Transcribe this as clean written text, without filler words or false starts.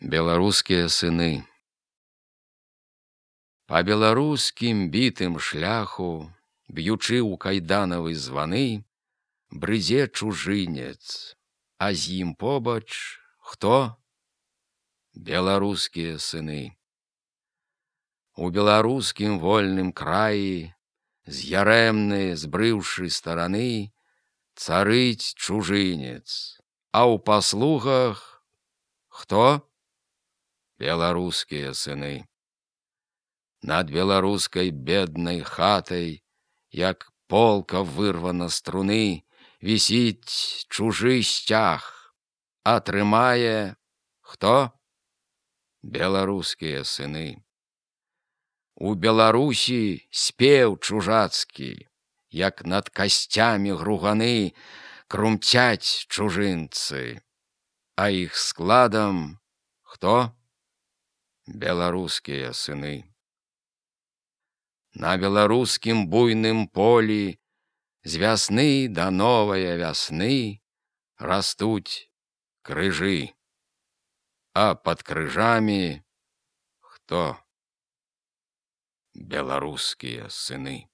Беларускія сыны. Па беларускім бітым шляху, б'ючы ў кайданавы званы, брыдзе чужынец, а з ім побач хто? Беларускія сыны. У беларускім вольным краі, з ярэмнай збрыўшы стараны, царыць чужынец, а ў паслугах хто? Беларускія сыны. Над беларускай беднай хатай, як полка вырвана струны, вісіць чужы сцяг, а трымае хто? Беларускія сыны. У Беларусі спеў чужацкі, як над касцямі груганы крумцяць чужынцы, а іх складам хто? Беларускія сыны. На беларускім буйным полі з вясны да новая вясны растуць крыжы, а пад крыжамі хто? Беларускія сыны.